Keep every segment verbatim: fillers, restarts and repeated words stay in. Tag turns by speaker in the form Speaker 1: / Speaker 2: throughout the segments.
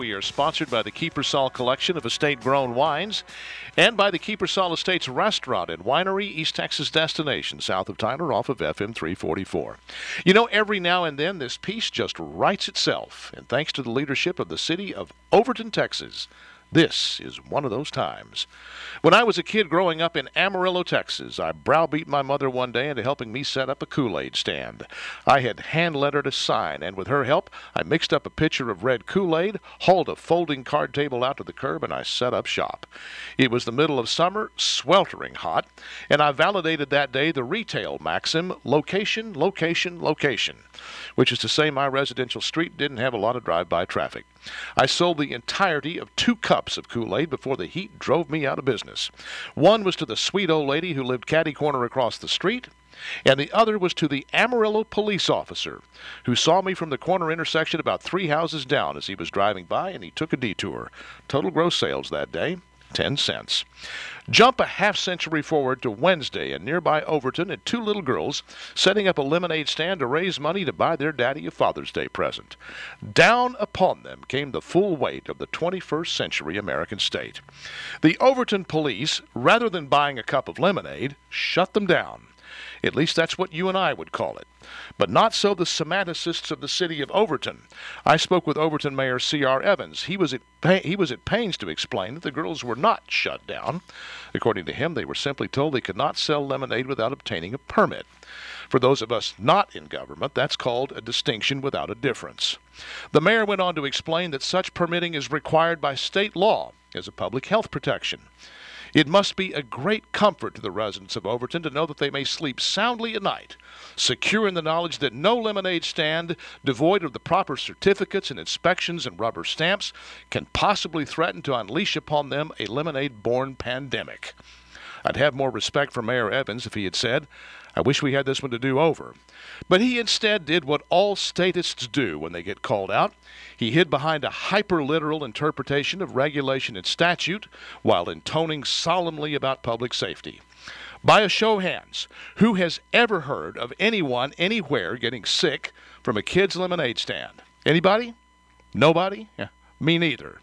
Speaker 1: We are sponsored by the Kiepersol Collection of estate-grown wines and by the Kiepersol Estates Restaurant and Winery, East Texas destination, south of Tyler, off of F M three forty-four. You know, every now and then this piece just writes itself, and thanks to the leadership of the city of Overton, Texas, this is one of those times. When I was a kid growing up in Amarillo, Texas, I browbeat my mother one day into helping me set up a Kool-Aid stand. I had hand-lettered a sign, and with her help, I mixed up a pitcher of red Kool-Aid, hauled a folding card table out to the curb, and I set up shop. It was the middle of summer, sweltering hot, and I validated that day the retail maxim, location, location, location, which is to say my residential street didn't have a lot of drive-by traffic. I sold the entirety of two cups of Kool-Aid before the heat drove me out of business. One was to the sweet old lady who lived catty-corner across the street, and the other was to the Amarillo police officer who saw me from the corner intersection about three houses down as he was driving by, and he took a detour. Total gross sales that day, ten cents. Jump a half century forward to Wednesday in nearby Overton, and two little girls setting up a lemonade stand to raise money to buy their daddy a Father's Day present. Down upon them came the full weight of the twenty-first century American state. The Overton police, rather than buying a cup of lemonade, shut them down. At least that's what you and I would call it. But not so the semanticists of the city of Overton. I spoke with Overton Mayor C R Evans. He was, at he was at pains to explain that the girls were not shut down. According to him, they were simply told they could not sell lemonade without obtaining a permit. For those of us not in government, that's called a distinction without a difference. The mayor went on to explain that such permitting is required by state law as a public health protection. It must be a great comfort to the residents of Overton to know that they may sleep soundly at night, secure in the knowledge that no lemonade stand, devoid of the proper certificates and inspections and rubber stamps, can possibly threaten to unleash upon them a lemonade-borne pandemic. I'd have more respect for Mayor Evans if he had said, "I wish we had this one to do over." But he instead did what all statists do when they get called out. He hid behind a hyper-literal interpretation of regulation and statute while intoning solemnly about public safety. By a show of hands, who has ever heard of anyone anywhere getting sick from a kid's lemonade stand? Anybody? Nobody? Yeah, me neither.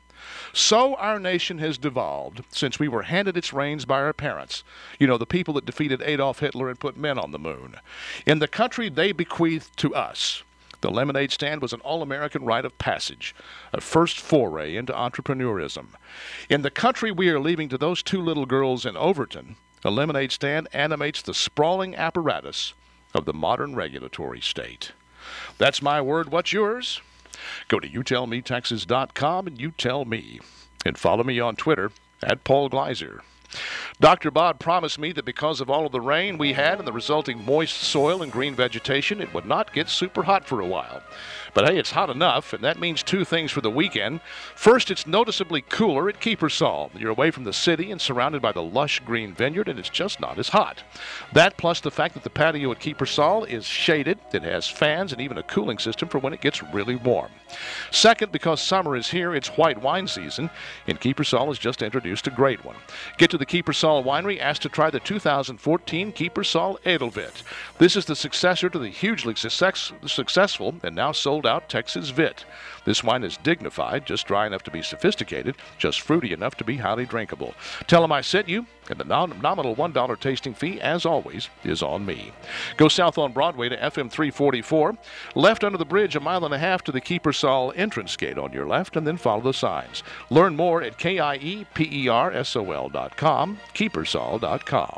Speaker 1: So our nation has devolved since we were handed its reins by our parents. You know, the people that defeated Adolf Hitler and put men on the moon. In the country they bequeathed to us, the lemonade stand was an all-American rite of passage, a first foray into entrepreneurism. In the country we are leaving to those two little girls in Overton, a lemonade stand animates the sprawling apparatus of the modern regulatory state. That's my word. What's yours? Go to you tell me texas dot com and you tell me. And follow me on Twitter at Paul Gleiser. Doctor Bob promised me that because of all of the rain we had and the resulting moist soil and green vegetation, it would not get super hot for a while. But hey, it's hot enough, and that means two things for the weekend. First, it's noticeably cooler at Kiepersol. You're away from the city and surrounded by the lush green vineyard, and it's just not as hot. That plus the fact that the patio at Kiepersol is shaded, it has fans, and even a cooling system for when it gets really warm. Second, because summer is here, it's white wine season, and Kiepersol has just introduced a great one. Get to the Kiepersol Winery, asked to try the two thousand fourteen Kiepersol Edelwit. This is the successor to the hugely success, successful and now sold out Texas Vit. This wine is dignified, just dry enough to be sophisticated, just fruity enough to be highly drinkable. Tell them I sent you, and the nom- nominal one dollar tasting fee, as always, is on me. Go south on Broadway to F M three forty-four, left under the bridge a mile and a half to the Kiepersol entrance gate on your left, and then follow the signs. Learn more at K I E P E R S O L dot com, Kiepersol dot com.